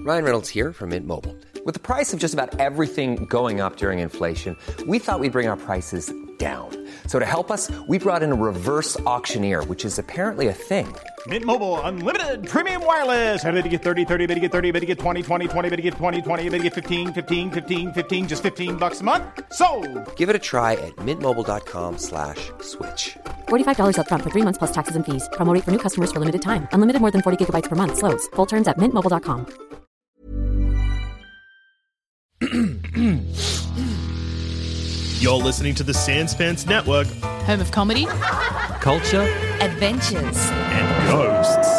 Ryan Reynolds here from Mint Mobile. With the price of just about everything going up during inflation, we thought we'd bring our prices down. So to help us, we brought in a reverse auctioneer, which is apparently a thing. Mint Mobile Unlimited Premium Wireless. How to get 30, 30, bit to get 30, bit to get 20, 20, 20, bit to get 20, 20, bit to get 15, 15, 15, 15, just $15 a month? Sold! Give it a try at mintmobile.com/switch. $45 up front for 3 months plus taxes and fees. Promo rate for new customers for limited time. Unlimited more than 40 gigabytes per month. Slows full terms at mintmobile.com. You're listening to the Sanspants Network. Home of comedy, Culture. adventures. And ghosts.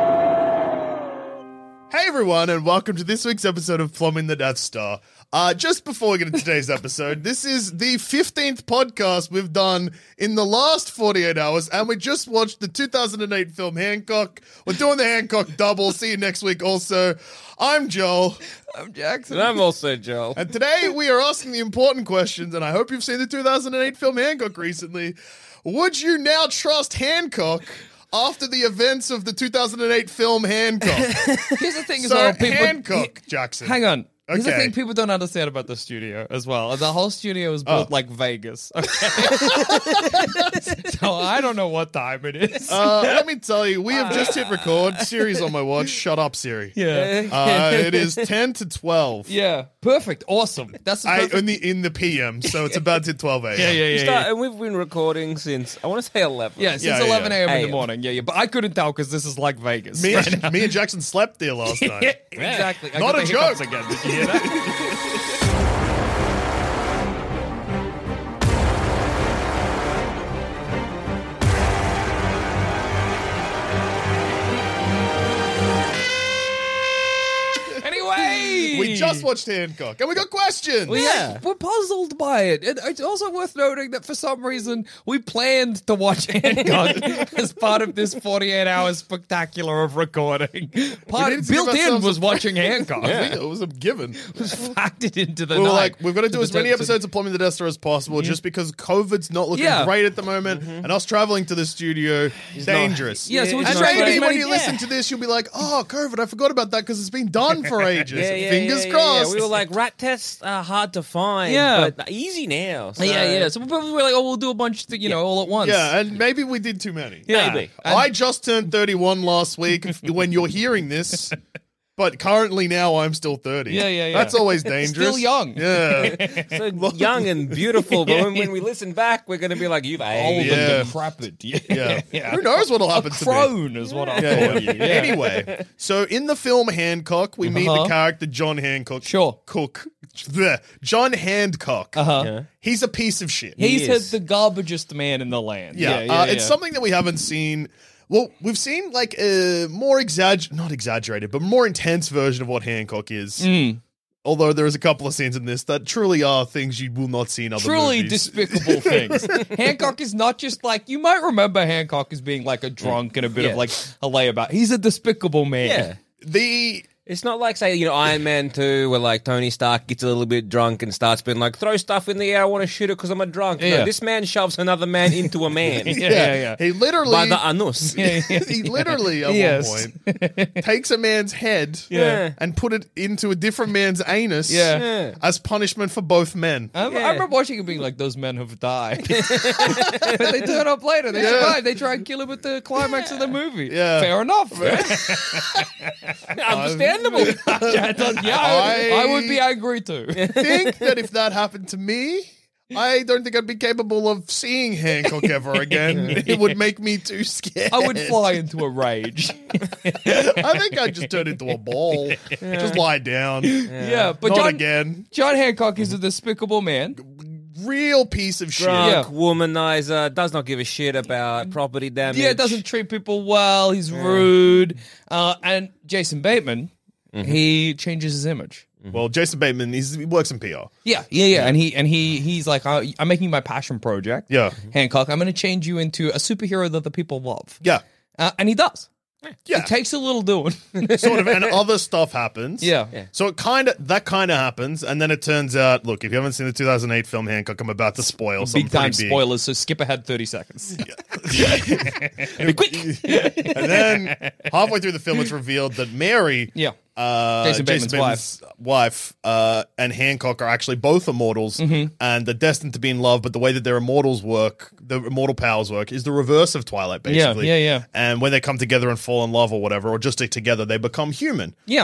Hey everyone, and welcome to this week's episode of Plumbing the Death Star. Just before we get into today's episode, this is the 15th podcast we've done in the last 48 hours, and we just watched the 2008 film Hancock. We're doing the Hancock double. See you next week also. I'm Joel. I'm Jackson. And I'm also Joel. And today we are asking the important questions, and I hope you've seen the 2008 film Hancock recently. Would you now trust Hancock after the events of the 2008 film Hancock? Here's the thing as So, well. People, Hancock, Jackson. Hang on. Here's the Okay. thing people don't understand about the studio as well. The whole studio is built like Vegas. Okay? So I don't know what time it is. Let me tell you, we have just hit record. Siri's on my watch. Shut up, Siri. Yeah. It is 10 to 12. Yeah. Perfect. Awesome. That's the perfect. In the PM, so it's about to 12 a.m. Yeah. And we've been recording since, I want to say 11. Yeah, since Yeah, 11 a.m. in the AM. morning. Yeah. But I couldn't tell because this is like Vegas. Me and Jackson slept there last night. Yeah, exactly. I Not got a the hiccups joke. again. Did you hear that? Anyway, We just watched Hancock, and we got questions. We're puzzled by it. And it's also worth noting that for some reason we planned to watch Hancock as part of this 48-hour spectacular of recording. Part needed to built give in ourselves was a- watching Hancock. I think it was a given. It was factored into the We were night. like, we've got to do To as the- many to- episodes of Plumbing the Death Star as possible, just because COVID's not looking Yeah. great at the moment, and us traveling to the studio, dangerous. Yeah, so we And just tried maybe as when many- you listen to this, you'll be like, oh, COVID, I forgot about that because it's been done for ages. Fingers Yeah. crossed. We were like, rat tests are hard to find, Yeah. but easy now. So. Yeah. So we were like, we'll do a bunch, all at once. Yeah, and maybe we did too many. Maybe. I just turned 31 last week when you're hearing this, but currently now I'm still 30. Yeah. That's always dangerous. Still young. Yeah. So young and beautiful, but when we listen back, we're going to be like, you've Old aged. Yeah. and decrepit. Yeah. Who knows what'll happen A to me? crone is what I Yeah. call you. Yeah. Anyway, so in the film Hancock, we meet the character John Hancock. Sure. John Hancock. Uh-huh. He's a piece of shit. He's is. the garbagest man in the land. Yeah, it's something that we haven't seen. Well, we've seen like a more not exaggerated, but more intense version of what Hancock is. Although there is a couple of scenes in this that truly are things you will not see in other Truly movies. despicable things. Hancock is not just like, you might remember Hancock as being like a drunk and a bit of like a layabout. He's a despicable man. Yeah. It's not like, say, Iron Man 2, where, like, Tony Stark gets a little bit drunk and starts being like, throw stuff in the air, I want to shoot it because I'm a drunk. Yeah. No, this man shoves another man into a man. Yeah. He literally By the anus. he literally at one point takes a man's head and put it into a different man's anus Yeah. as punishment for both men. I remember watching it being like, those men have died. But they turn up later. They survive. They try and kill him at the climax of the movie. Yeah. Fair enough. Understandable. I would be angry too. Think that if that happened to me, I don't think I'd be capable of seeing Hancock ever again. It would make me too scared. I would fly into a rage. I think I'd just turn into a ball. Just lie down. Yeah, but Not again. John Hancock is a despicable man. Real piece of shit. Drunk, womanizer, does not give a shit about property damage. Yeah, doesn't treat people well. He's rude. And Jason Bateman, he changes his image. Well, Jason Bateman, he works in PR. Yeah. And he's like, I'm making my passion project. Yeah. Hancock, I'm going to change you into a superhero that the people love. Yeah. And he does. Yeah. It takes a little doing. Sort of, and other stuff happens. Yeah. So that kind of happens, and then it turns out, look, if you haven't seen the 2008 film Hancock, I'm about to spoil something Big time pretty spoilers, so skip ahead 30 seconds. Be quick. And then halfway through the film, it's revealed that Mary Jason Bateman's wife, and Hancock are actually both immortals, Mm-hmm. and they're destined to be in love. But the way that their immortal powers work, is the reverse of Twilight, basically. Yeah. And when they come together and fall in love or whatever, or just stick together, they become human. Yeah.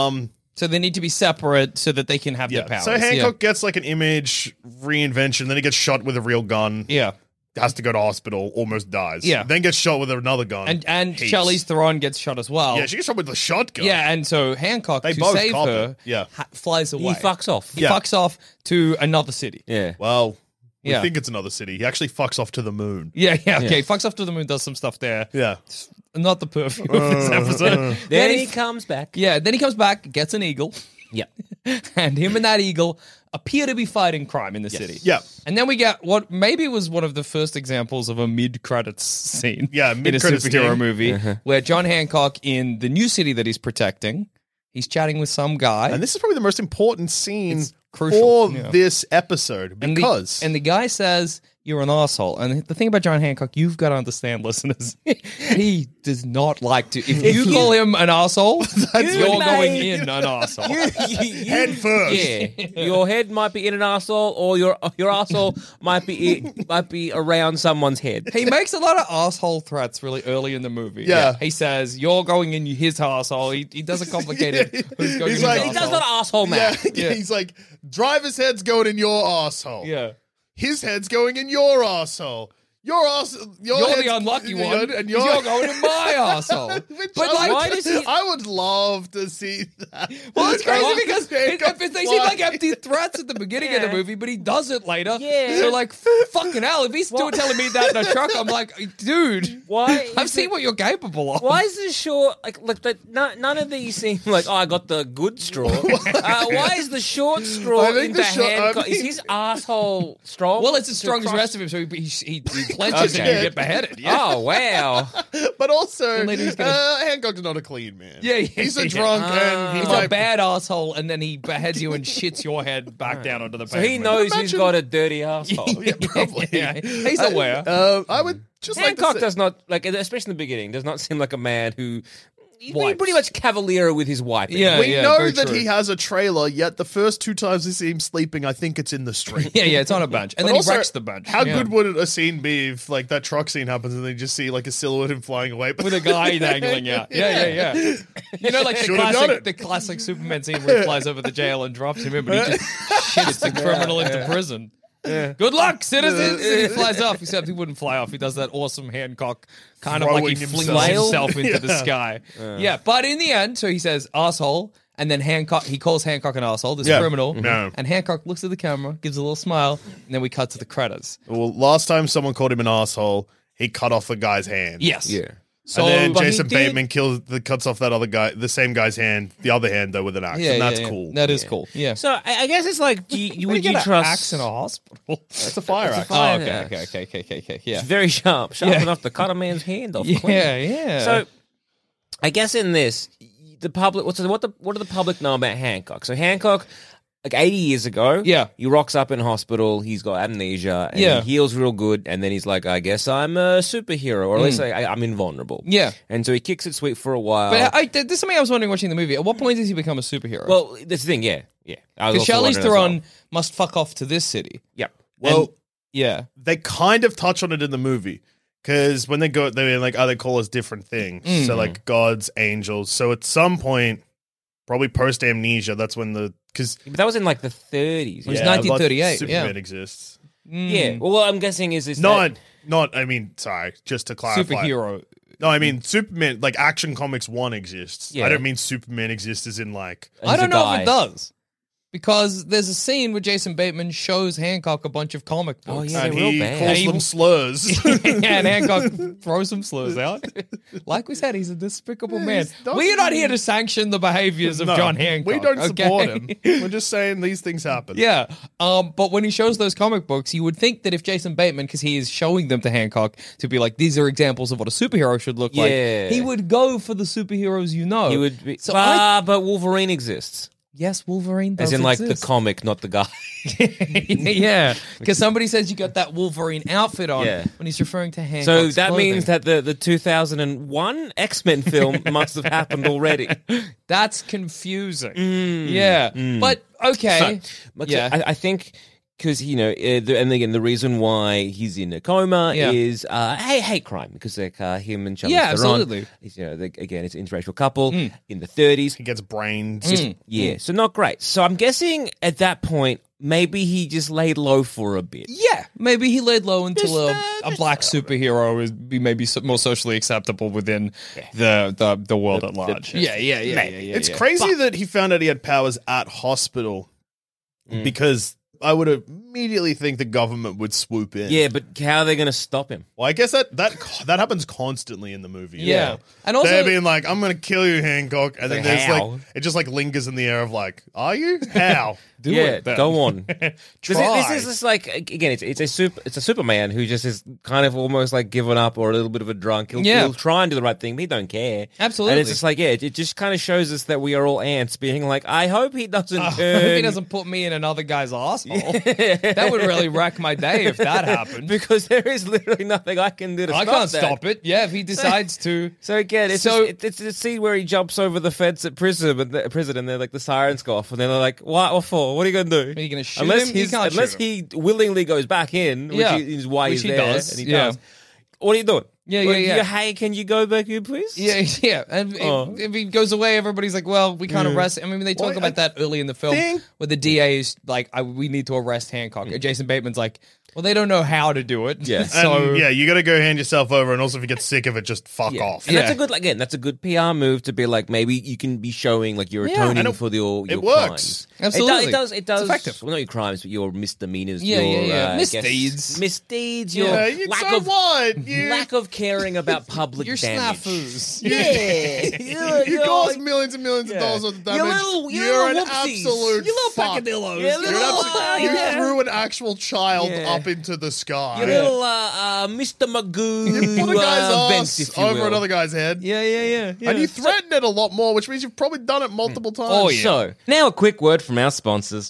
So they need to be separate so that they can have their powers. So Hancock gets like an image reinvention, then he gets shot with a real gun. Yeah. Has to go to hospital, almost dies. Yeah. Then gets shot with another gun. And Heaps. Charlize Theron gets shot as well. Yeah, she gets shot with a shotgun. Yeah, and so Hancock, They to both save cop her, it. Yeah. flies away. He fucks off. He Yeah. fucks off to another city. Yeah. Well, we Yeah. think it's another city. He actually fucks off to the moon. Yeah, okay. Fucks off to the moon, does some stuff there. Yeah. Not the perfume of this episode. Then he comes back. Yeah, then he comes back, gets an eagle, Yeah. and him and that eagle appear to be fighting crime in the city. Yeah. And then we get what maybe was one of the first examples of a mid-credits scene Yeah, in a mid-credits superhero scene. movie where John Hancock, in the new city that he's protecting, he's chatting with some guy. And this is probably the most important scene It's crucial, for yeah. this episode And because the guy says, "You're an asshole." And the thing about John Hancock, you've got to understand, listeners, he does not like to. If you call him an asshole, you're going in an asshole. head first. Yeah, your head might be in an arsehole, or your arsehole might be around someone's head. He makes a lot of asshole threats really early in the movie. Yeah. He says, "You're going in his asshole." He does a complicated. Who's going He's in like- his He does arsehole. not arsehole Yeah, man. Yeah. he's like, driver's head's going in your asshole. Yeah. His head's going in your asshole. Your asshole. You're the unlucky one, and you're going in my asshole. Which But I like, would- why does he- I would love to see that. well, it's crazy Why- because they seem like empty threats at the beginning of the movie, but he does it later. Yeah. So like, fucking hell, if he's still telling me that in a truck, I'm like, dude, Why? I've seen what you're capable of. Why is the short none of these seem like I got the good straw? Why is the short straw I think into the short- Hancock? I mean- Is his asshole strong? Well, it's as strong as the crush- rest of him, so he clenches and Okay. you get beheaded. Yeah. Oh wow! But also, later he's gonna- Hancock's not a clean man. Yeah, he's a yeah. drunk, and He's might a bad asshole, and then he beheads you and shits your head back down onto the So he pavement. knows he's got a dirty asshole. Yeah, probably. Yeah, he's aware. I would just Hancock like to say, does not especially in the beginning, does not seem like a man who. He's Wipes. pretty much cavalier with his wiping. Yeah. we know very that true. he has a trailer, yet the first two times we see him sleeping, I think it's in the street. Yeah, it's on a bench, and But then also, he wrecks the bench. How Yeah. good would a scene be if, like, that truck scene happens and they just see, like, a silhouette of him flying away? with a guy dangling out. Yeah. You know, like Should've done it. the classic Superman scene where he flies over the jail and drops him in, but he just shits the criminal into prison. Good luck, citizens! And he flies off, except he wouldn't fly off. He does that awesome Hancock kind of like he Throwing flings himself. himself into the sky. Yeah, but in the end, so he says asshole, and then he calls Hancock an asshole, this Yeah. criminal. No. And Hancock looks at the camera, gives a little smile, and then we cut to the credits. Well, last time someone called him an asshole, he cut off a guy's hand. Yes. Yeah. So And then but he Jason did- Bateman cuts off that other guy, the same guy's hand, the other hand, though, with an axe. Yeah, and that's yeah. cool. That is cool. Yeah. So I guess it's like, would get you an trust? axe in a hospital? It's a fire axe. Oh, fire okay, axe. okay. Yeah. It's very sharp Yeah. enough to cut a man's hand off. Yeah, clean. yeah. So, I guess in this, the public. What do the public know about Hancock? So Hancock, like 80 years ago, Yeah. he rocks up in hospital. He's got amnesia. And Yeah. he heals real good, and then he's like, "I guess I'm a superhero, or at least I'm invulnerable." Yeah. and so he kicks it sweet for a while. But there's something I was wondering watching the movie. At what point does he become a superhero? well, that's the thing. Yeah. I was because also Charlize wondering as Theron well. must fuck off to this city. Yep. Well, Yeah. they kind of touch on it in the movie. Because when they go, they're like, they call us different things. Mm. So, like, gods, angels. So, at some point, probably post amnesia, that's when because But that was in like the 30s. It was Yeah. 1938, Superman yeah. exists. Yeah. Well, what I'm guessing is Not, I mean, sorry, just to clarify. Superhero. No, I mean, Superman, like, Action Comics 1 exists. Yeah. I don't mean Superman exists as in, like, I don't a know guy. if it does. Because there's a scene where Jason Bateman shows Hancock a bunch of comic books. Oh, yeah. and they're real he bad. calls He- them slurs. And Hancock throws some slurs out. Like we said, he's a despicable man. not- We are not here to sanction the behaviors of No, John Hancock. we don't support okay? him. We're just saying these things happen. Yeah, but when he shows those comic books, you would think that if Jason Bateman, because he is showing them to Hancock to be like, these are examples of what a superhero should look Yeah. like, he would go for the superheroes you know. He would be. So but Wolverine exists. yes, Wolverine does As in, like, exist. the comic, not the guy. Yeah, because somebody says you got that Wolverine outfit on Yeah. when he's referring to Hancock's So that clothing. means that the 2001 X-Men film must have happened already. That's confusing. Yeah, but okay. But yeah, I think because and again, the reason why he's in a coma Yeah. is hate crime because like him and Charlize Yeah, Theron, absolutely. is, again, it's an interracial couple in the 30s. He gets brains. Yeah, so not great. So I'm guessing at that point maybe he just laid low for a bit. yeah. Maybe he laid low until a Just, black superhero is maybe more socially acceptable within the world at large. Yeah. It's crazy that he found out he had powers at hospital because I would immediately think the government would swoop in. Yeah, but how are they going to stop him? Well, I guess that happens constantly in the movie. Yeah. And also- they're being like, "I'm going to kill you, Hancock," and then Like, there's how? like it just like lingers in the air of like, "Are you? How?" Go on. Try. This is just like again, it's a Superman who just is kind of almost like given up or a little bit of a drunk. He'll try and do the right thing, but he don't care. Absolutely. and it's just like it just kind of shows us that we are all ants, being like, I hope he doesn't I hope turn. he doesn't put me in another guy's asshole. That would really wreck my day if that happened. because there is literally nothing I can do to I stop can't that. stop it. Yeah, if he decides to. So again, it's a scene where he jumps over the fence at prison, and they're like the sirens go off, and then they're like, "What for? What are you gonna do? Are you gonna shoot unless him? You can't unless shoot he willingly goes back in, which Yeah. is why Which he's he there, does, and he yeah. does. What are you doing? Yeah. Hey, can you go back in, please? Yeah. And if he goes away, everybody's like, well, we can't arrest him. I mean, they talk Well, about that early in the film think- where the DA is like, we need to arrest Hancock. Jason Bateman's like, well, they don't know how to do it. Yeah. So, And, yeah, you got to go hand yourself over, and also if you get sick of it, just fuck off. And that's a good PR move to be like, maybe you can be showing like you're Yeah. atoning And for your it crimes. works. Absolutely. It does. It's effective. Well, not your crimes, but your misdemeanors. Yeah, your, yeah. I guess, Misdeeds. Misdeeds. Yeah, Your lack so of what? You, lack of caring about public Your damage. snafus. Yeah, you caused millions and millions of dollars worth of damage. You're an little whoopsies. absolute You little fuck. peccadillos. You're You an little- absolute- you yeah. threw an actual child Yeah. up into the sky. Your little Mr. Magoo You put a guy's vents, ass if you over will. another guy's head. Yeah. And you threatened it a lot more, which means you've probably done it multiple times. Oh, yeah. So, now a quick word from our sponsors.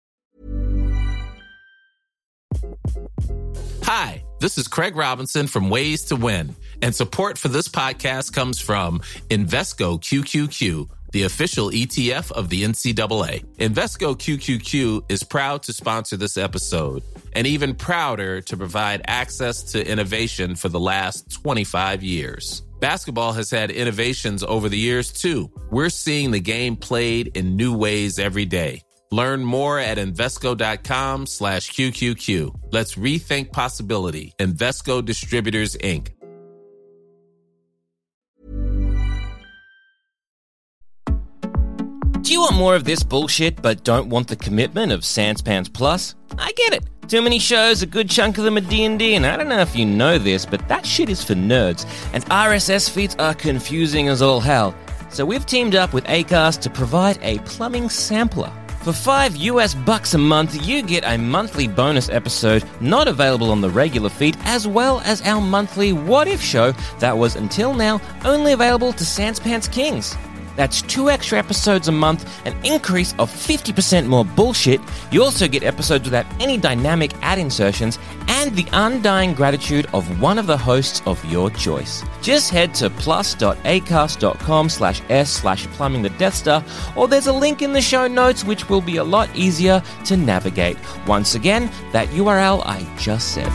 Hi, this is Craig Robinson from Ways to Win, and support for this podcast comes from Invesco QQQ, the official ETF of the NCAA. Invesco QQQ is proud to sponsor this episode, and even prouder to provide access to innovation for the last 25 years. Basketball has had innovations over the years, too. We're seeing the game played in new ways every day. Learn more at Invesco.com/QQQ. Let's rethink possibility. Invesco Distributors, Inc. Do you want more of this bullshit but don't want the commitment of Sanspants Plus? I get it. Too many shows, a good chunk of them are D&D, and I don't know if you know this, but that shit is for nerds, and RSS feeds are confusing as all hell. So we've teamed up with Acast to provide a plumbing sampler. For $5 a month, you get a monthly bonus episode not available on the regular feed, as well as our monthly What If show that was, until now, only available to Sanspants Kings. That's 2 extra episodes a month, an increase of 50% more bullshit. You also get episodes without any dynamic ad insertions, and the undying gratitude of one of the hosts of your choice. Just head to plus.acast.com/s/plumbing the Death Star, or there's a link in the show notes which will be a lot easier to navigate. Once again, that URL I just said.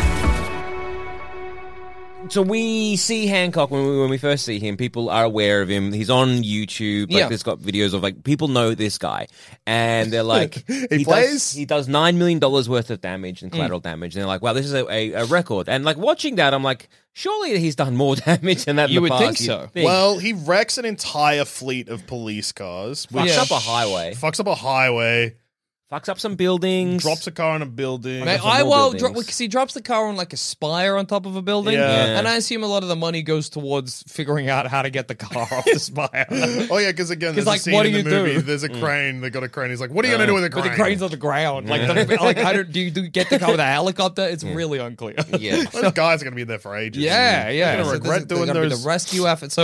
So we see Hancock when we first see him. People are aware of him. He's on YouTube. Like, Yeah. there's got videos of like people know this guy, and they're like, He plays? He does $9 million worth of damage and collateral damage, and they're like, wow, this is a record. And like watching that, I'm like, surely he's done more damage than that. You in the would past. think You'd so. Well, he wrecks an entire fleet of police cars. fucks Yeah. up a highway, Fucks up a highway. fucks up some buildings, Drops a car in a building. Man, some more buildings. because he drops the car on like a spire on top of a building, Yeah. and I assume a lot of the money goes towards figuring out how to get the car off the spire. Oh yeah, because again, there's 'Cause, a like, scene what in do the you movie. do? There's a crane. They got a crane. He's like, "What are you gonna do with a crane?" But the crane's on the ground. Like, I don't. Do you get the car with a helicopter? It's really unclear. Yeah. Those guys are gonna be there for ages. Yeah. They're gonna So regret there's doing gonna be those. the rescue effort. So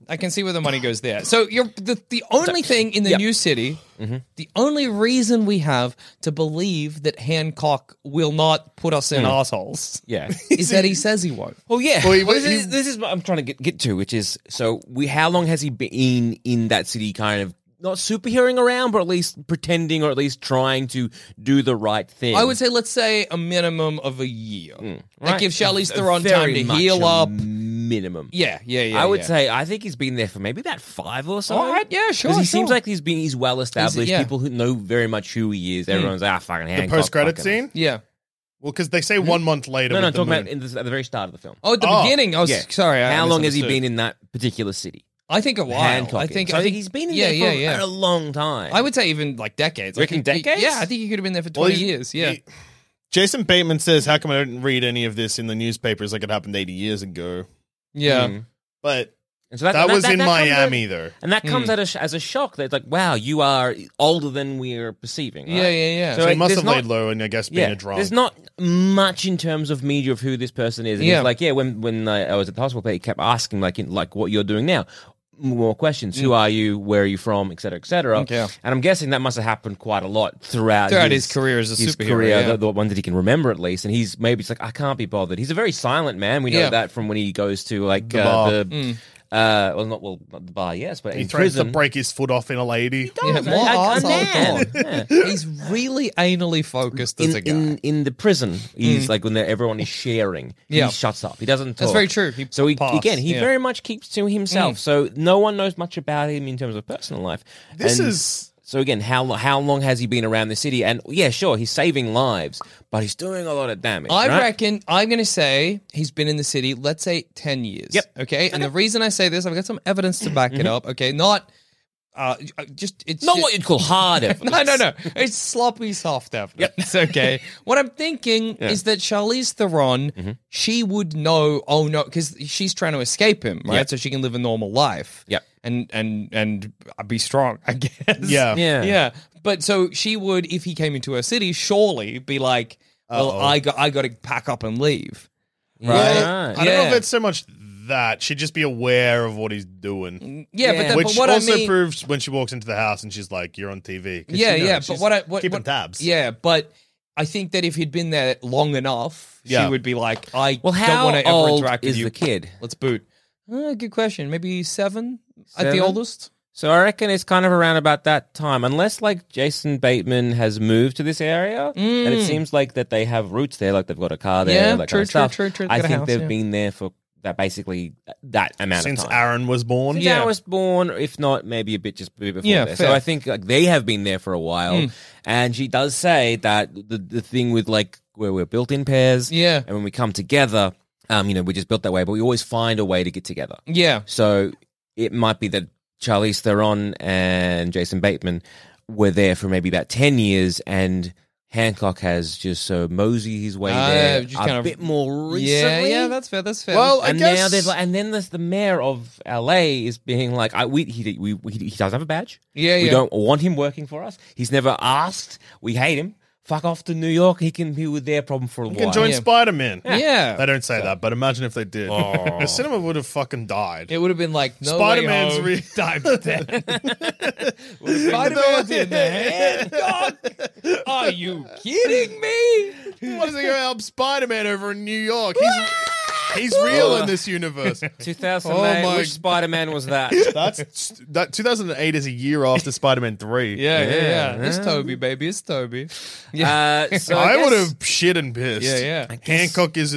I can see where the money goes there. So you're the only thing in the new city, the only reason we have to believe that Hancock will not put us in assholes is that he says he won't. Well, yeah. Well, This is what I'm trying to get to, which is, how long has he been in that city kind of not superheroing around, but at least pretending or at least trying to do the right thing? I would say, let's say a minimum of a year. right. Like give Charlize A Theron very time to much heal a up. Minimum. Yeah. I would say, I think he's been there for maybe about 5 or so. All right, yeah, sure, Because he sure. seems like he's well established. yeah. People who know very much who he is. Everyone's fucking Hancock. The post-credit fucking- scene? Yeah. Well, because they say 1 month later. No, with the talking moon. about at the very start of the film. Oh, at the beginning. I was sorry. I How long has he misunderstood. been in that particular city? I think a while. Hancock. I think he's been in there for a long time. I would say even like decades. Reckon decades? Yeah, I think he could have been there for Well, 20 years. Yeah. Jason Bateman says, "How come I didn't read any of this in the newspapers like it happened 80 years ago?" Yeah. But And so that was in comes Miami, out- though. And that comes as a shock. That it's like, wow, you are older than we're perceiving. Right? Yeah. So he must there's have laid low and I guess being a drunk. There's not much in terms of media of who this person is. And Yeah. he's like, when I was at the hospital, he kept asking like what you're doing now. More questions. Who are you? Where are you from? Et cetera, et cetera. Okay. And I'm guessing that must have happened quite a lot throughout his career as a his superhero, career, yeah. the one that he can remember at least. And he's maybe it's like, I can't be bothered. He's a very silent man. We know Yeah. that from when he goes to like The bar. not the bar, yes, but He in threatens to prison. break his foot off in a lady. Yeah, more A arsehole man. dog. Yeah. He's really anally focused as a guy. In the prison, he's like when everyone is sharing, Yeah. he shuts up. He doesn't talk. That's very true. He So he passed, yeah. very much keeps to himself. So no one knows much about him in terms of personal life. This And is- so again, how long has he been around the city? And yeah, sure, he's saving lives, but he's doing a lot of damage. I right? reckon I'm going to say he's been in the city, let's say 10 years. Yep. Okay. And the reason I say this, I've got some evidence to back it up. Okay. Not it's Not what you'd call hard evidence. No. It's sloppy soft evidence. Okay. What I'm thinking is that Charlize Theron, she would know, oh no, because she's trying to escape him, right? Yep. So she can live a normal life. Yep. And be strong, I guess. Yeah. Yeah. But so she would, if he came into her city, surely be like, well, I got to pack up and leave. Right? Right. I don't know if Yeah. it's so much that. She'd just be aware of what he's doing. Yeah, but, Which but what also I mean, proves when she walks into the house and she's like, "You're on TV." 'Cause yeah, she knows. yeah. But She's what keeping tabs. Yeah, but I think that if he'd been there long enough, Yeah. she would be like, I Well, don't how want to ever old interact with is you. the kid? Let's boot. Good question. Maybe 7 at the Seven? oldest. So I reckon it's kind of around about that time, unless like Jason Bateman has moved to this area, and it seems like that they have roots there, like they've got a car there, Yeah, that true, kind of stuff. true. I Got a think house, they've yeah. been there for that basically that amount Since of time. Aaron was born. Since Yeah. I was born, if not maybe a bit before Yeah, there. fair. So I think like they have been there for a while, and she does say that the thing with like where we're built in pairs, Yeah. and when we come together, we're just built that way, but we always find a way to get together. Yeah. So it might be that Charlize Theron and Jason Bateman were there for maybe about 10 years, and Hancock has just mosey his way there just a kind of- bit more recently. Yeah, that's fair. That's fair. Well, I And guess now there's and then there's the mayor of LA is being like, he doesn't have a badge. Yeah, we yeah. don't want him working for us. He's never asked. We hate him. Fuck off to New York. He can be with their problem for a you while. can join Yeah. Spider-Man. yeah. They don't say that, but imagine if they did. The cinema would have fucking died. It would have been like, no Spider-Man's way home. time Spider-Man's in the Hancock? Are you kidding me? What does he go help Spider-Man over in New York? He's real in this universe. 2008. Oh my- Which Spider-Man was that? That 2008 is a year after Spider-Man 3. Yeah. It's Toby, baby. It's Toby. So I guess- would have shit and pissed. Yeah. Hancock is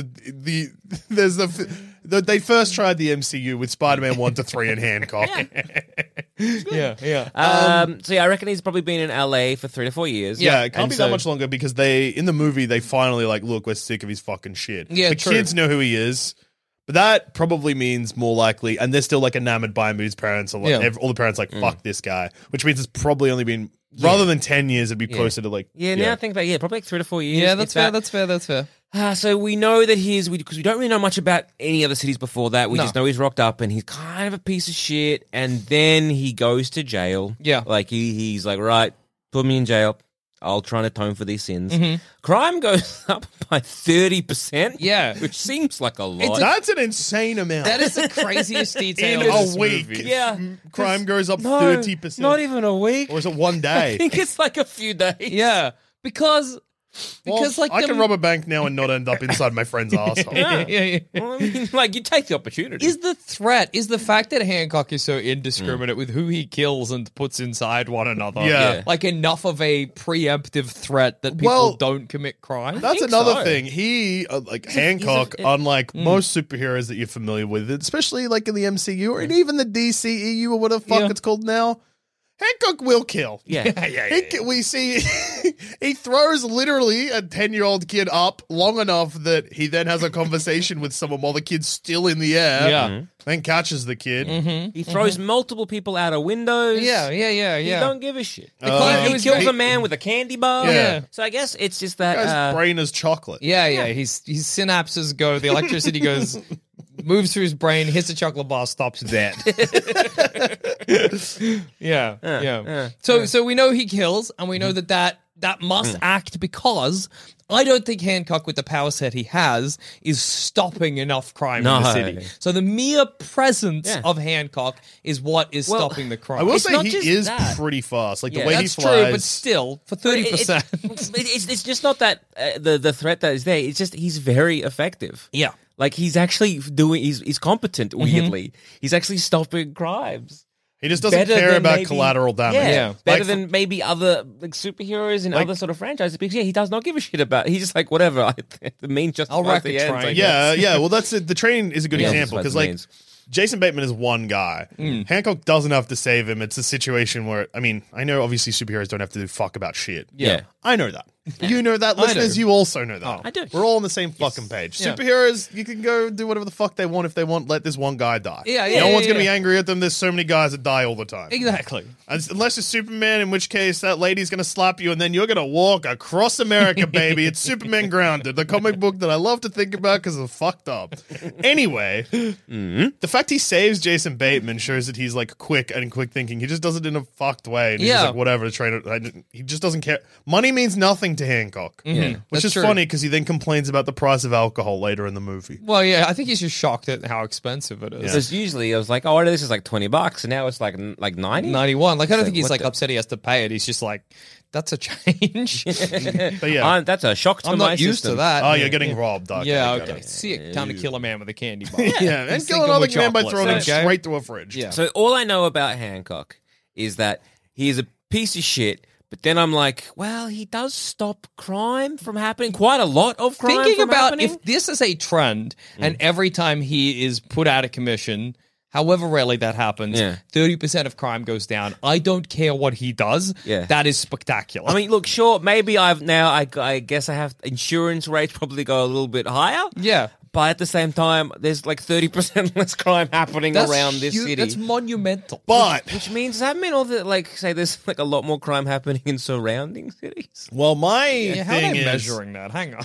they first tried the MCU with Spider-Man 1 to 3 and Hancock. Yeah. So yeah, I reckon he's probably been in LA for 3 to 4 years. Yeah, it can't And be so- that much longer because in the movie they finally like, look, we're sick of his fucking shit. Yeah, the true. kids know who he is, but that probably means more likely, and they're still like enamored by him. His parents are like, Yeah. all the parents like, fuck this guy, which means it's probably only been rather than 10 years, it'd be closer to like Now I think about probably like 3 to 4 years. Yeah, if that's that. fair. That's fair. So we know that because we don't really know much about any other cities before that. We No. just know he's rocked up and he's kind of a piece of shit. And then he goes to jail. Yeah. like he's like, right, put me in jail. I'll try and atone for these sins. Crime goes up by 30%. Yeah. Which seems like a lot. That's an insane amount. That is the craziest detail in of this a week. movie. Yeah. Crime goes up No, 30%. Not even a week. Or is it one I day? think it's like a few days. Yeah. Because like I can rob a bank now and not end up inside my friend's asshole. yeah. Well, I mean, like, you take the opportunity. Is the fact that Hancock is so indiscriminate with who he kills and puts inside one another, Yeah. like enough of a preemptive threat that people Well, don't commit crime? That's think another so. thing. He, Hancock, unlike most superheroes that you're familiar with, especially like in the MCU or even the DCEU or whatever the fuck Yeah. it's called now, Hancock will kill. Yeah. We see he throws literally a 10-year-old kid up long enough that he then has a conversation with someone while the kid's still in the air. Yeah. Then catches the kid. He throws multiple people out of windows. Yeah. He don't give a shit. It He was kills very- a man with a candy bar. Yeah. So I guess it's just Guy's that. brain is chocolate. Yeah. His synapses go, the electricity goes, moves through his brain, hits a chocolate bar, stops dead. Yeah. So we know he kills, and we know that must act because I don't think Hancock, with the power set he has, is stopping enough crime in the No. city. So the mere presence Yeah. of Hancock is what is Well, stopping the crime. I will It's say not he just is that. pretty fast. Like Yeah, the way he That's flies. true, but still, for 30%. It's just not that the threat that is there. It's just he's very effective. Yeah. Like he's actually he's competent. Weirdly, he's actually stopping crimes. He just doesn't Better care than about maybe- collateral damage. Yeah. Better Like, than maybe other like superheroes in Like- other sort of franchises. Because he does not give a shit about. He's just like whatever. The means justifies wreck the the ends. train. I guess. Yeah. Well, that's it. The train is a good Yeah, example that's because, what it like, means. Jason Bateman is one guy. Hancock doesn't have to save him. It's a situation where, I mean, I know obviously superheroes don't have to do fuck about shit. Yeah. I know that. You know that. Listeners, do. you also know that. I do. We're all on the same fucking page. Yeah. Superheroes, you can go do whatever the fuck they want if they want. Let this one guy die. Yeah, No one's going to yeah. be angry at them. There's so many guys that die all the time. Exactly. Unless you're Superman, in which case that lady's going to slap you and then you're going to walk across America, baby. It's Superman Grounded, the comic book that I love to think about because it's fucked up. Anyway, the fact he saves Jason Bateman shows that he's like quick and quick thinking. He just does it in a fucked way. And he's just Yeah. like, whatever, he just doesn't care. Money means nothing to Hancock. Which That's is true. funny because he then complains about the price of alcohol later in the movie. Well, yeah, I think he's just shocked at how expensive it is. Because usually I was like, oh, this is like $20, and now it's like 90. 91. Like, I don't So think he's what like the- upset he has to pay it. He's just like, that's a change. But yeah. That's a shock to I'm my not used system. to that. Oh, you're getting robbed. Okay, Yeah, got okay. it. See it. Time to kill a man with a candy bar. Yeah, and He's kill thinking another we're man by chocolate, throwing him okay? straight through a fridge. Yeah. So all I know about Hancock is that he is a piece of shit. But then I'm like, well, he does stop crime from happening. Quite a lot of crime Thinking from about happening. if this is a trend and every time he is put out of commission, however rarely that happens, Yeah. 30% of crime goes down. I don't care what he does. Yeah. That is spectacular. I mean, look, sure, maybe I guess I have insurance rates probably go a little bit higher. yeah. But at the same time, there's like 30% less crime happening That's around this huge. city. That's monumental. But Which means, does that mean all the, like, say there's like a lot more crime happening in surrounding cities? well, my Yeah, how are thing they is measuring that? Hang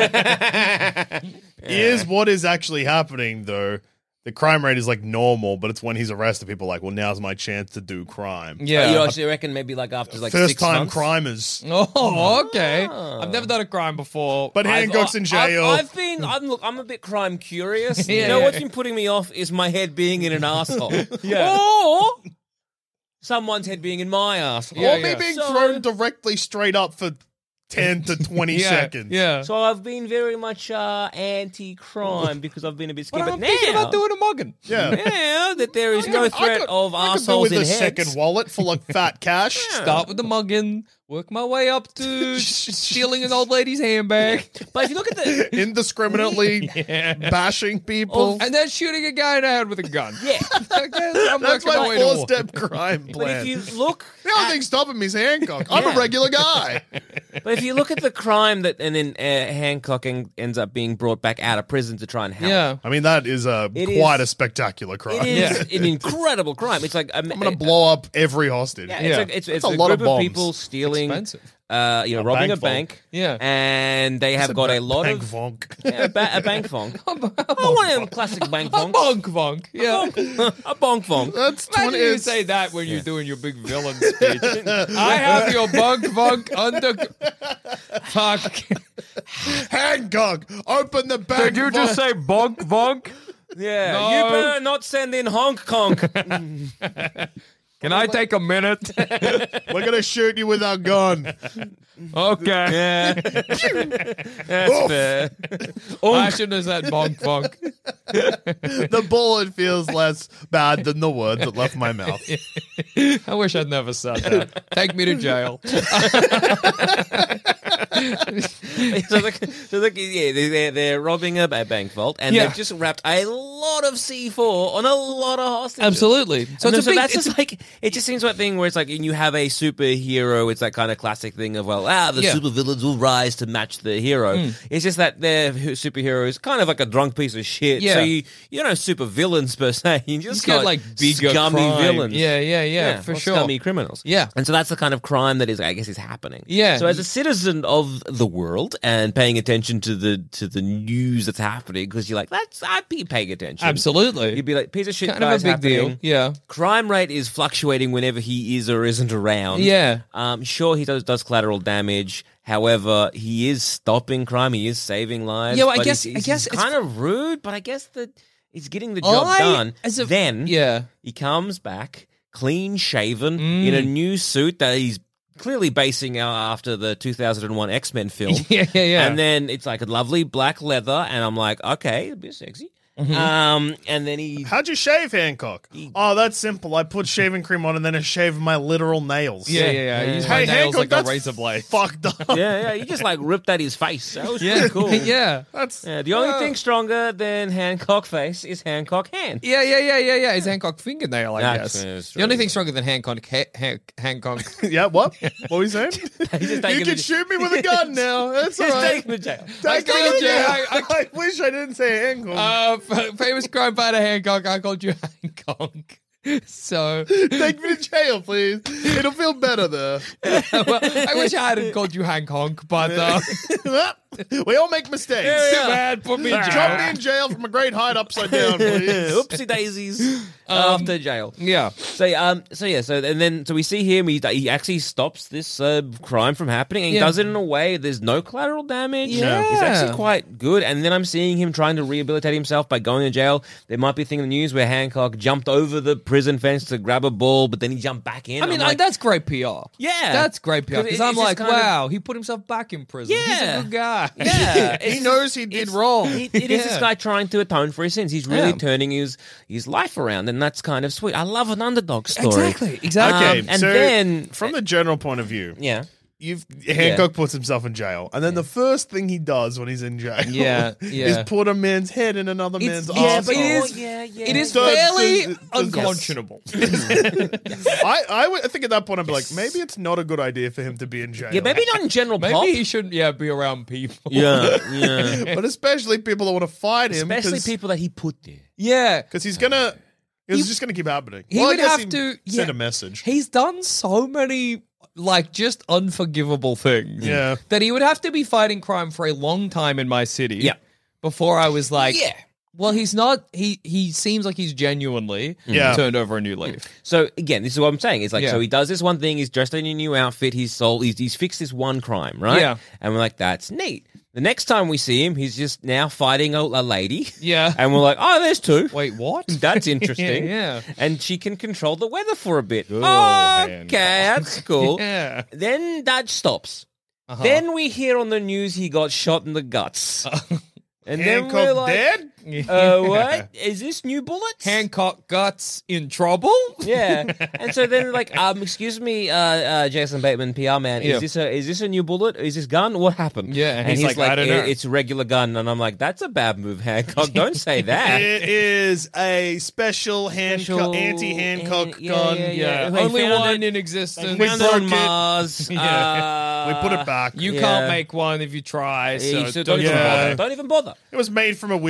on. is what is actually happening though. The crime rate is like normal, but it's when he's arrested, people are like, well, now's my chance to do crime. Yeah. You actually reckon maybe like after like First 6 time months? crimers. Oh, okay. I've never done a crime before. But Hancock's in jail. I'm a bit crime curious. Yeah. You know what's been putting me off is my head being in an asshole. Yeah. Or someone's head being in my asshole. Yeah, Or me being So- thrown directly straight up for 10 to 20 yeah. seconds. Yeah. So I've been very much anti-crime because I've been a bit but scared. I'm But thinking now, about doing a mugging. Yeah. now that there is no I threat could- of I could do assholes with in a heads, second wallet full of fat cash. Start with the mugging, work my way up to stealing an old lady's handbag, but if you look at the Indiscriminately bashing people. and then shooting a guy in the head with a gun. yeah, That's working my way to war. four-step crime but plan. if you look, The only thing stopping me is Hancock. I'm Yeah. a regular guy. but if you look at the crime that, and then Hancock ends up being brought back out of prison to try and help. Yeah. I mean, that is It quite is- a spectacular crime. It is an incredible crime. It's like I'm going to blow up every hostage. Yeah, Yeah. it's That's a a lot group of bombs. people stealing Expensive. robbing a bank. Yeah. And they have got a lot bank of... vonk. Yeah, a bank vonk. One of them classic bank A vonks. bonk vonk. Yeah. A bonk vonk. That's Imagine 20. you say that when you're doing your big villain speech. I have your bonk vonk under... Fuck. Hancock, open the bank. Did you just say bonk vonk? Yeah, No. you better not send in honk conk. Can I take a minute? We're gonna shoot you with our gun. Okay. Yeah. That's fair. I shouldn't have said bonk vonk. The bullet feels less bad than the words that left my mouth. I wish I'd never said that. Take me to jail. They're robbing a bank vault, and Yeah. they've just wrapped a lot of C4 on a lot of hostages. Absolutely. So, it's a big, that's just like, it just seems like a thing where it's like, and you have a superhero, it's that kind of classic thing of, well, the Yeah. supervillains will rise to match the hero. It's just that their superhero is kind of like a drunk piece of shit. Yeah. So you don't have supervillains per se. You just got got like bigger scummy crime. villains. Yeah, for or sure. Scummy criminals. Yeah. And so that's the kind of crime that is, I guess, is happening. Yeah. So as a citizen of the world and paying attention to the news that's happening, because you're like, I'd be paying attention. Absolutely. You'd be like, piece of shit Kind of a guy's big happening. deal. Yeah. Crime rate is fluctuating whenever he is or isn't around. Yeah. Sure, he does collateral damage. However, he is stopping crime. He is saving lives. Yeah, well, I but guess he's it's kind of rude, but I guess that he's getting the job done. Then yeah. he comes back clean shaven in a new suit that he's clearly basing after the 2001 X-Men film. Yeah. And then it's like a lovely black leather, and I'm like, okay, a bit sexy. And then he... How'd you shave, Hancock? Oh, that's simple. I put shaving cream on and then I shave my literal nails. Yeah. I use my Hey, nails Hancock, like a that's razor blade. fucked up. Yeah, he just like ripped at his face. That was Yeah. pretty cool. Yeah. That's The only thing stronger than Hancock face is Hancock hand. Yeah. It's Hancock fingernail, I That's- guess. that's The only true. thing stronger than Hancock. Hancock. yeah. What? What were you saying? He's just You taking can the- shoot me with a gun now. That's all He's right. taking the jail. Take me to me jail. I wish I didn't say Hancock. Famous crime fighter Hancock. I called you Hancock. So, Take me to jail, please. It'll feel better there. well, I wish I hadn't called you Hancock, but We all make mistakes. too bad. Put me in Drop jail. me in jail from a great height upside down, please. Oopsie daisies. After jail. Yeah. So we see him. He actually stops this crime from happening, and he Yeah. does it in a way there's no collateral damage. Yeah. It's actually quite good. And then I'm seeing him trying to rehabilitate himself by going to jail. There might be a thing in the news where Hancock jumped over the prison fence to grab a ball, but then he jumped back in. I mean, I'm like, that's great PR. Yeah. That's great PR. 'Cause Because it's I'm just like, kind of- wow, he put himself back in prison. He's Yeah. a good guy. yeah, He knows he did wrong. It is this Yeah. guy trying to atone for his sins. He's really Yeah. turning his life around, and that's kind of sweet. I love an underdog story. Exactly. Okay, and so then from the general point of view, yeah. Hancock puts himself in jail, and then the first thing he does when he's in jail Yeah. is put a man's head in another man's yeah, arsehole. but it is fairly unconscionable. I think at that point I'd be like, maybe it's not a good idea for him to be in jail. Yeah, maybe not in general pop. Maybe he shouldn't, be around people. Yeah. but especially people that want to fight him, Especially people that he put there. Yeah. because he's gonna. It's just going to keep happening. He Well, I would guess have he to send a message. He's done so many just unforgivable things. Yeah. That he would have to be fighting crime for a long time in my city. Yeah. Before I was like, Yeah. well, he's not. He seems like he's genuinely turned over a new leaf. So again, this is what I'm saying. It's like, Yeah. so he does this one thing. He's dressed in a new outfit. He's fixed this one crime, right? Yeah. And we're like, that's neat. The next time we see him, he's just now fighting a lady. Yeah. And we're like, oh, there's two. Wait, what? That's interesting. Yeah. And she can control the weather for a bit. Oh, okay, that's cool. Yeah. Then that stops. Uh-huh. Then we hear on the news he got shot in the guts. And then we're Hancock like, dead? what? Is this new bullets? Hancock guts in trouble? Yeah. And so then like, excuse me, Jason Bateman, PR man, Yeah. is this a new bullet? Is this gun? What happened? Yeah, and And he's like, I don't know. It's a regular gun. And I'm like, that's a bad move, Hancock. Don't say that. It is a special anti-Hancock yeah, gun. yeah, yeah. Who Only found one it- in existence. We found it on broke it. Mars. Yeah. We put it back. You Yeah. can't make one if you try. So So don't even Yeah. bother. Don't even bother. It was made from a wish by a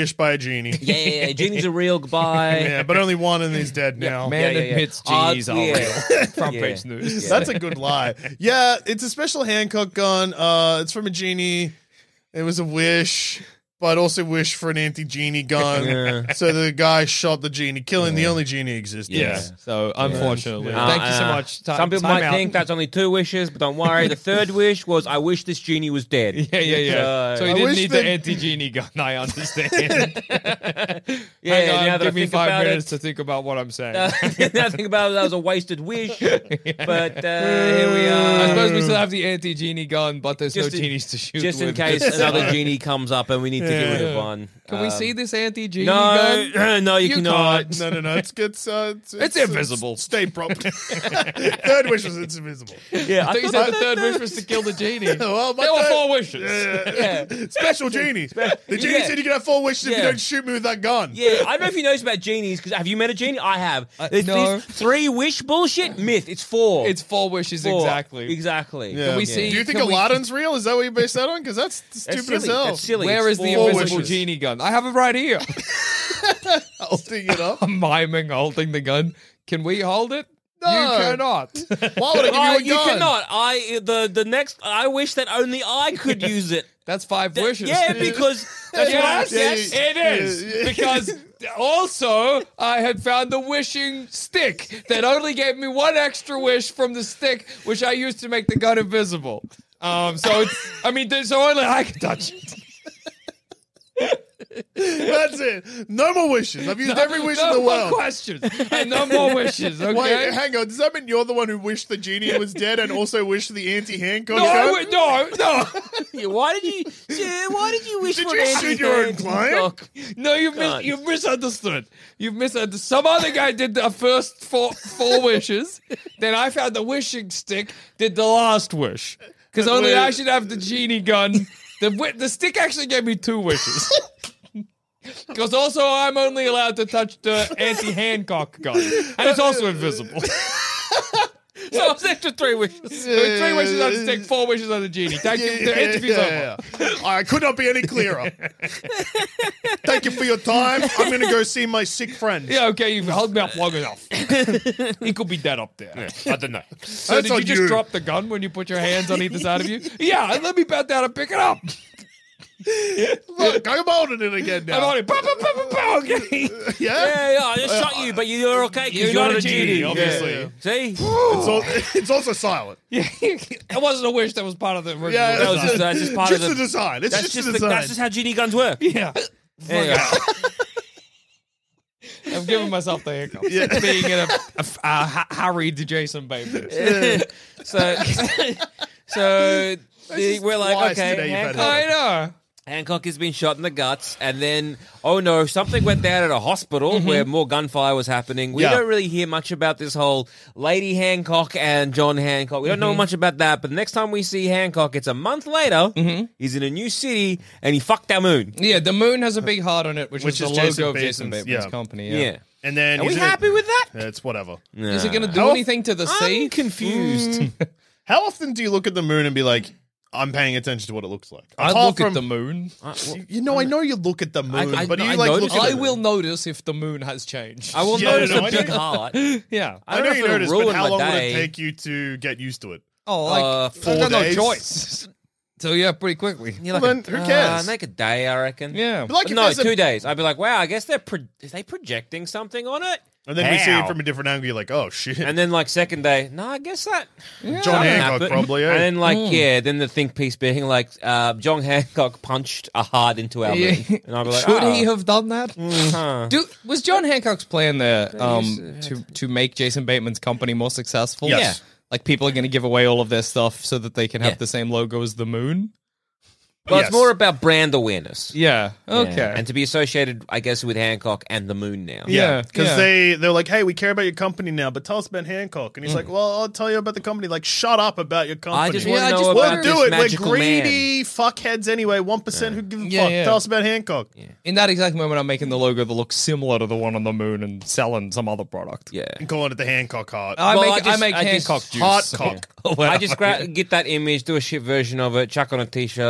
genie. Yeah, Genie's a real guy. Yeah, but only one and he's dead now. Man Yeah. admits genies are real. Front Yeah. page news. That's a good lie. Yeah, it's a special Hancock gun. It's from a genie. It was a wish, but also wish for an anti-genie gun. So the guy shot the genie, killing the only genie existing. Yeah. So unfortunately, Yeah. thank you so much. Some people Time might out. think that's only 2 wishes, but don't worry. The third wish was, I wish this genie was dead. Yeah. So I you didn't wish need that- the anti-genie gun. I understand. Yeah, Hang now on, that I give me think 5 about minutes it. to think about what I'm saying. Nothing about it. That was a wasted wish. But here we are. I suppose we still have the anti-genie gun, but there's Just no in- genies to shoot Just in with. case another genie comes up and we need to get rid of one. Can we see this anti-genie No, gun? no, you cannot. can't. No. It's invisible. State property. Third wish was it's invisible. Yeah, I thought you said the third wish was to kill the genie. Well, my There were third- 4 wishes. Yeah. Special genie. The genie Yeah. said you can have 4 wishes if you Yeah. don't shoot me with that gun. Yeah, I don't know if you know about genies, because have you met a genie? I have. no. This 3 wish bullshit? Myth. It's 4. It's 4 wishes 4. exactly. Exactly. Yeah. Can we see- Do you think can we- Aladdin's real? Is that what you based that on? Because that's stupid That's as silly. hell. That's silly. Where It's is the 4 invisible wishes. genie gun? I have it right here. Holding it up. I'm miming holding the gun. Can we hold it? No. You cannot. Why would I give you a gun? cannot. The next. I wish that only I could use it. That's 5 wishes. Yeah, because that's what I Yes, said. it is. Because also, I had found the wishing stick that only gave me 1 extra wish from the stick, which I used to make the gun invisible. So it's, I mean, so only I can touch it. That's it. No more wishes. I've used every wish in the No more world. questions. And no more wishes, okay? Wait, hang on. Does that mean you're the one who wished the genie was dead and also wished the anti-Hancock no, gun? no. Yeah, why did you wish Did for you an shoot your own anti-Hancock? No, you've misunderstood. You've misunderstood. Some other guy did the first four wishes. Then I found the wishing stick, did the last wish. Because only I should have the genie gun. The stick actually gave me 2 wishes. Because also I'm only allowed to touch the anti-Hancock gun. And it's also invisible. So it's extra 3 wishes. So 3 wishes on the stick, 4 wishes on the genie. Thank you. The interview's over. I could not be any clearer. Thank you for your time. I'm going to go see my sick friend. Yeah, okay, you've held me up long enough. He could be dead up there. I don't know. So That's did you on just you. drop the gun when you put your hands on either side of you? Yeah, and let me bend down and pick it up. Look, I'm holding it again now. I'm on it. Pow, pow, pow, pow, pow, okay. Yeah, I just shot you, but you're okay because You're you're not a a genie, genie. obviously. Yeah. See? It's also silent. Yeah, it wasn't a wish that was part of the original. Yeah, That was design. that's just part Just of the design. It's That's just the design. that's just how genie guns work. Yeah. There you go. I'm giving myself the hiccups. Being in a harried Jason Bateman. So we're like, twice okay, today you've had Hancock, I know. Hancock has been shot in the guts, and then, oh no, something went down at a hospital where more gunfire was happening. We Yeah. don't really hear much about this whole Lady Hancock and John Hancock. We don't know much about that, but the next time we see Hancock, it's a month later. He's in a new city, and he fucked our moon. Yeah, the moon has a big heart on it, which Which is is the Jason logo of Jason Bateman's, Bateman's yeah. company. Yeah. And then Are we he's in a- happy with that? It's whatever. Is it going to do How- anything to the sea? I'm confused. How often do you look at the moon and be like, I'm paying attention to what it looks like? I Apart look from- at the moon. You know, I know you look at the moon, I- but do you I like notice look at I the will moon? notice if the moon has changed. I will Yeah, notice no, a I big know. heart. Yeah. I I don't know know you if it'll notice, but ruin how my long would day. it take you to get used to it? Oh, like 4 I got no days? choice. So yeah, pretty quickly. You're Well, then who cares? Make a day, I reckon. Yeah. But like if no, there's a- 2 days. I'd be like, wow, I guess they're is they projecting something on it? And then we see it How? from a different angle. You're like, oh shit. And then like second day, no, I guess that John Hancock happened. probably. And then like Hmm. then the think piece being like, John Hancock punched a heart into our moon, and I'd be like, Should oh, he have done that? huh. Was John Hancock's plan there to make Jason Bateman's company more successful? Yes. Yeah. Like people are going to give away all of their stuff so that they can have Yeah. the same logo as the moon? Well, Yes. it's more about brand awareness. Yeah. Okay. Yeah. And to be associated, I guess, with Hancock and the moon now. Yeah. Because they're like, hey, we care about your company now, but tell us about Hancock. And he's like, well, I'll tell you about the company. Like, shut up about your company. I just Yeah, want I to know just about wonder- We'll this do it. We're magical greedy fuckheads anyway. 1% who give a Yeah, fuck. yeah. Tell us about Hancock. In that exact moment, I'm making the logo that looks similar to the one on the moon and selling some other product. Yeah. And calling it the Hancock heart. I Well, make I just- Hancock juice. Heart cock. I just get that image, do a shit version of it, chuck on a t-shirt, put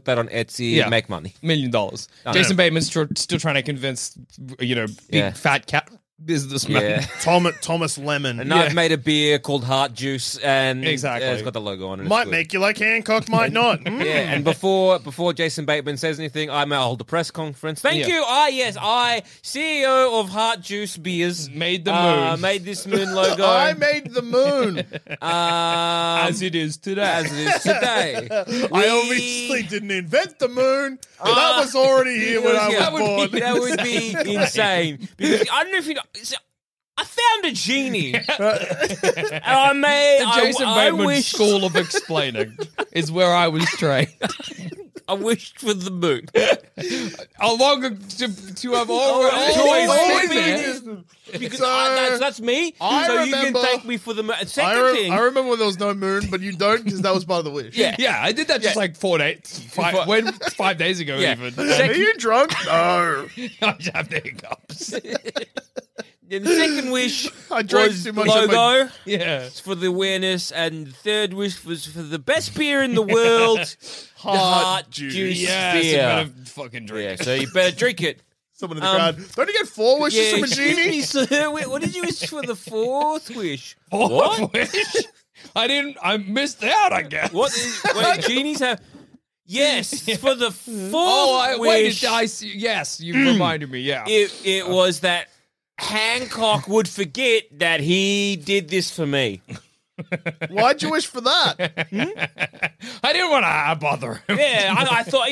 put that on Etsy, Yeah. make money. $1 million. Jason Bateman's still trying to convince, big fat cat businessman. Yeah. Thomas Lemon. And I've made a beer called Heart Juice, and Exactly. it's got the logo on it. It's Might good. make you like Hancock, might not. Yeah, and before Jason Bateman says anything, I may hold a press conference. Thank you. I, CEO of Heart Juice Beers, Made the moon. made this moon logo. I made the moon. As it is today. As it is today. I obviously didn't invent the moon. That was already here when I was born. That would be insane. Because I don't know if you know. I found a genie. And I made. The Jason I Bateman wish. School of Explaining is where I was trained. I wished for the moon. How long to have always been there? Because So, that's me. I so you remember- can thank me for the moon. And second thing. I remember when there was no moon, but you don't because that was part of the wish. Yeah. Yeah, I did that just like 5 days ago Yeah. even. Are you drunk? No. I just have the hiccups. Yeah, the second wish I drank was too the much of my- logo. Yeah. It's for the awareness, and the third wish was for the best beer in the world, Heart Juice Yeah, so you beer. better fucking drink Yeah, it. so you better drink it. Someone in the crowd. Don't you get 4 wishes from a excuse genie? me, sir. Wait, what did you wish for the fourth wish? What? I missed out, I guess. What? Wait, genies have. Yes, for the fourth Wait, wish. yes, you reminded me, yeah. It was that Hancock would forget that he did this for me. Why'd you wish for that? I didn't want to bother him. Yeah, I thought,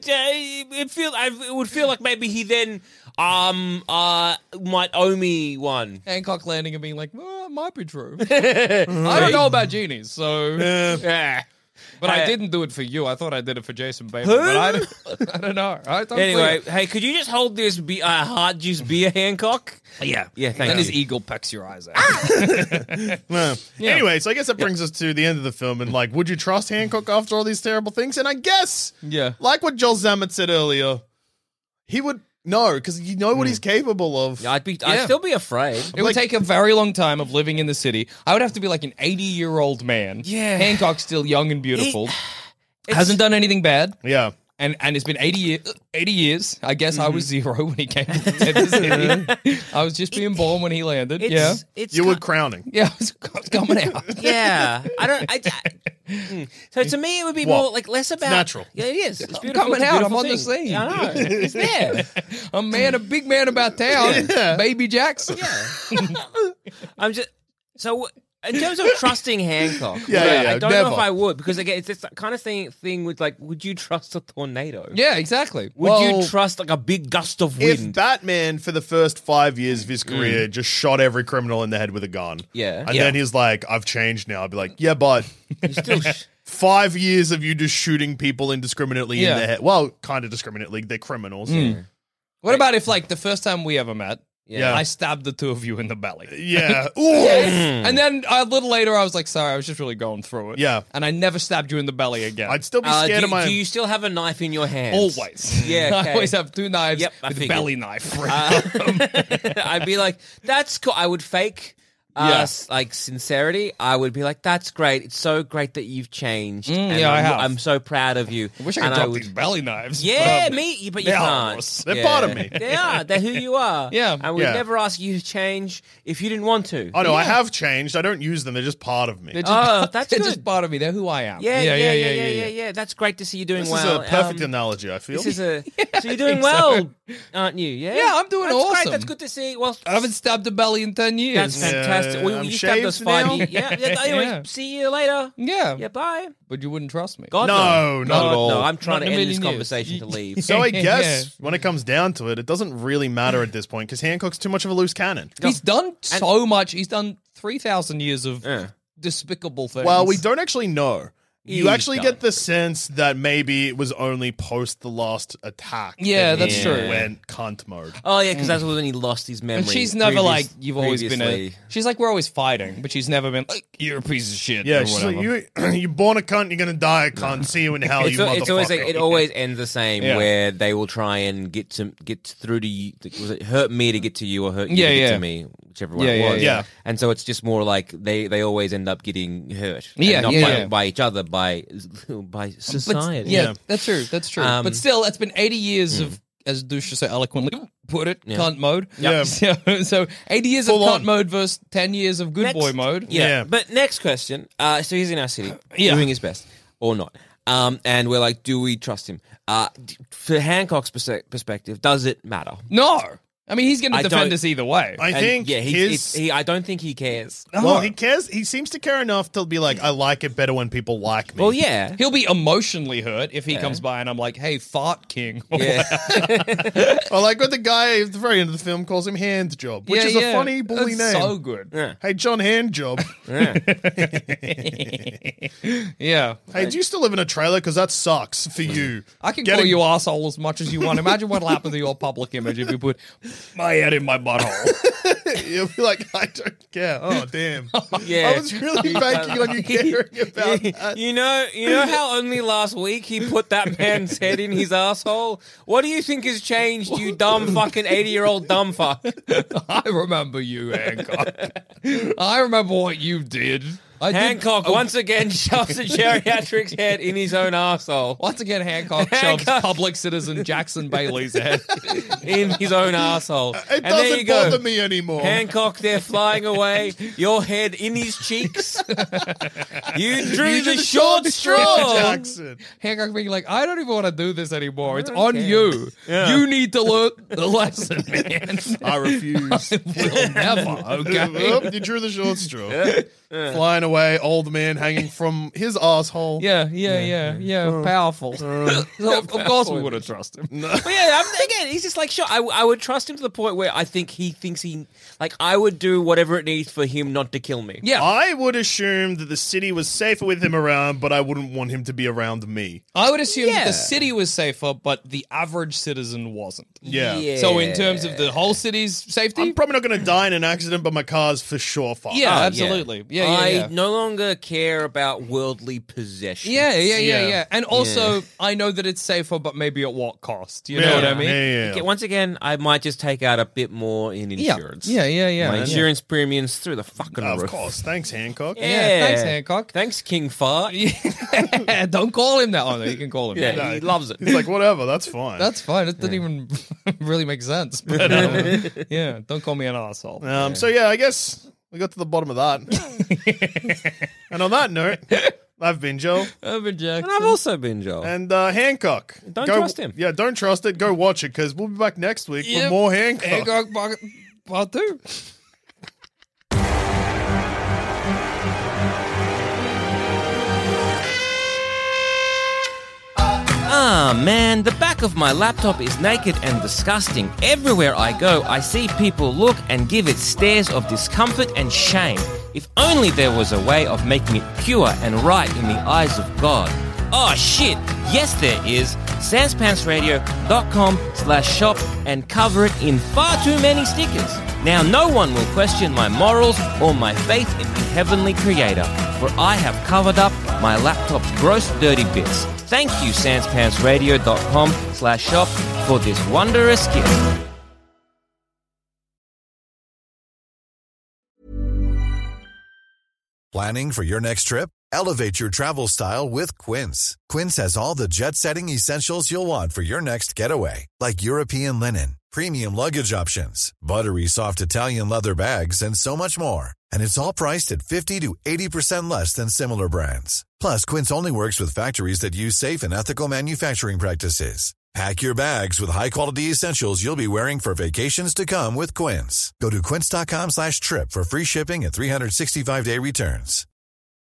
it would feel like maybe he then might owe me one. Hancock landing and being like, well, it might be true. I don't know about genies, so... Yeah. But I didn't do it for you. I thought I did it for Jason Bateman. But I don't know. Anyway, hey, could you just hold this Heart Juice beer, Hancock? Yeah. Yeah, thank Then you. his eagle pecks your eyes out. Well, anyway, so I guess that brings us to the end of the film. And like, would you trust Hancock after all these terrible things? And I guess, like what Joel Zammett said earlier, he would no, because you know what he's capable of. I'd still be afraid. It would take a very long time of living in the city. I would have to be like an 80-year-old man. Yeah. Hancock's still young and beautiful. Hasn't done anything bad. Yeah. And it's been 80 years. I guess I was 0 when he came to the city. I was just being born when he landed. It's You were crowning. Yeah, I was coming out. Yeah, So to me, it would be more like less about natural. Yeah, it is. It's beautiful. coming It's a out. beautiful I'm on the thing. scene. I know. It's there. A big man about town. Baby Jackson. I'm just so. In terms of trusting Hancock, Yeah, I don't never. know if I would, because again, it's this kind of thing with like, would you trust a tornado? Yeah, exactly. Would you trust like a big gust of If wind? Batman, for the first 5 years of his career, just shot every criminal in the head with a gun, Yeah. and then he's like, I've changed now, I'd be like, yeah, but You still 5 years of you just shooting people indiscriminately Yeah. in the head. Well, kind of discriminately. They're criminals. What about if, like, the first time we ever met, Yeah. I stabbed the two of you in the belly? Yeah. Ooh. And then a little later, I was like, sorry, I was just really going through it. Yeah. And I never stabbed you in the belly again. I'd still be scared of my... do you still have a knife in your hand? Always. Yeah, okay. I always have 2 knives Yep, I with a figured. belly knife. I'd be like, that's cool. I would fake like sincerity. I would be like, that's great. It's so great that you've changed. And yeah, I have. I'm so proud of you. I wish I could drop these belly knives. Yeah, but, me, but you they're can't. harmless. They're part of me. They are. They're who you are. Yeah. And we'd Yeah. never ask you to change if you didn't want to. Oh, no, I have changed. I don't use them. They're just part of me. They're just, Oh, that's they're good. just part of me. They're who I am. Yeah. That's great to see you doing This well. is a perfect analogy, I feel. This is a. So you're doing think well, aren't you? Yeah. Yeah, I'm doing that's awesome. Great. That's good to see. Well, I haven't stabbed a belly in 10 years. that's fantastic. Yeah, Well, I'm you stabbed us shaved 5 now. years. Yeah. Anyway, Yeah. see you later. Yeah. Yeah. Bye. But you wouldn't trust me. God, No, not at all. No, I'm trying Not to in a end this million years. conversation to leave. So I Yeah. guess when it comes down to it, it doesn't really matter at this point because Hancock's too much of a loose cannon. He's done so much. He's done 3,000 years of Yeah. despicable things. Well, we don't actually know. You He's actually done. get the sense that maybe it was only post the last attack. Yeah, that that's he trure. Went cunt mode. Oh yeah, because that's when he lost his memory. And she's never like, Previous- you've always been a... previously. She's like, we're always fighting, but she's never been like, you're a piece of shit Yeah, or she's whatever. like, you born a cunt, you're gonna die a cunt. See you in hell, you motherfucker. It's always like, it always ends the same, Yeah. where they will try and get through to you. Was it hurt me to get to you or hurt you Yeah, to get yeah. to me, whichever one Yeah, it yeah, was. yeah. And so it's just more like they always end up getting hurt. And Yeah, not yeah, by, yeah. by each other, by society. Yeah, that's true. That's true. But still, it's been 80 years of, as Dusha so eloquently put it, cunt mode. Yeah. So 80 years Full of cunt on. mode versus 10 years of good boy mode. Yeah. But next question. So he's in our city, Yeah. doing his best, or not. And we're like, do we trust him? For Hancock's perspective, does it matter? No. I mean, he's going to I defend don't- us either way. I think I don't think he cares. Well, he cares. He seems to care enough to be like, I like it better when people like me. Well, yeah. He'll be emotionally hurt if he comes by and I'm like, hey, fart king. Yeah. I like what the guy at the very end of the film calls him Hand Job, which is a funny bully That's name. so good. Yeah. Hey, John Hand Job. Yeah. Hey, do you still live in a trailer? Because that sucks for you. I can Getting- call you asshole as much as you want. Imagine what'll happen to your public image if you put my head in my butthole. You'll be like, I don't care. Oh, damn. Yeah. I was really banking on you caring about that. You know how only last week he put that man's head in his asshole? What do you think has changed, you dumb fucking 80-year-old dumb fuck? I remember you, Hancock. I remember what you did. Hancock once again shoves a geriatric's head in his own asshole. Once again, Hancock shoves public citizen Jackson Bailey's head. In his own asshole. It And there doesn't you go. bother me anymore. Hancock, they're flying away. Your head in his cheeks. You drew You the did short straw. Jackson. Hancock being like, I don't even want to do this anymore. It's on you. You need to learn the lesson, man. I refuse. Will never, okay? Oh, you drew the short straw. Flying away, old man hanging from his asshole. Yeah. Powerful. So of course we would have trusted him. But yeah, again, he's just like, sure, I would trust him to the point where I think he thinks like, I would do whatever it needs for him not to kill me. Yeah. I would assume that the city was safer with him around, but I wouldn't want him to be around me. I would assume that Yeah. the city was safer, but the average citizen wasn't. Yeah. So in terms of the whole city's safety, I'm probably not going to die in an accident, but my car's for sure fine. yeah, Oh, absolutely. Yeah, I no longer care about worldly possessions. Yeah. And also, I know that it's safer, but maybe at what cost? You know what I mean? Yeah. Okay, once again, I might just take out a bit more in insurance. Yeah. My insurance premiums through the fucking Of roof. course. Thanks, Hancock. Yeah, thanks, Hancock. Thanks, King Fart. Don't call him that. Oh, no, you can call him Yeah, that. he loves it. He's like, whatever, that's fine. That's fine. It doesn't even really make sense. But yeah, don't call me an asshole. So yeah, I guess we got to the bottom of that. And on that note, I've been Joe. I've been Jackson. And I've also been Joel. And Hancock. Don't trust him. Yeah, don't trust it. Go watch it, because we'll be back next week with more Hancock. Hancock part 2. Ah, man, the back of my laptop is naked and disgusting. Everywhere I go, I see people look and give it stares of discomfort and shame. If only there was a way of making it pure and right in the eyes of God. Oh shit, yes there is. SansPantsRadio.com/shop and cover it in far too many stickers. Now no one will question my morals or my faith in the heavenly creator, for I have covered up my laptop's gross dirty bits. Thank you, SansPantsRadio.com/shop for this wondrous gift. Planning for your next trip? Elevate your travel style with Quince. Quince has all the jet-setting essentials you'll want for your next getaway, like European linen, premium luggage options, buttery soft Italian leather bags, and so much more. And it's all priced at 50 to 80% less than similar brands. Plus, Quince only works with factories that use safe and ethical manufacturing practices. Pack your bags with high-quality essentials you'll be wearing for vacations to come with Quince. Go to quince.com/trip for free shipping and 365-day returns.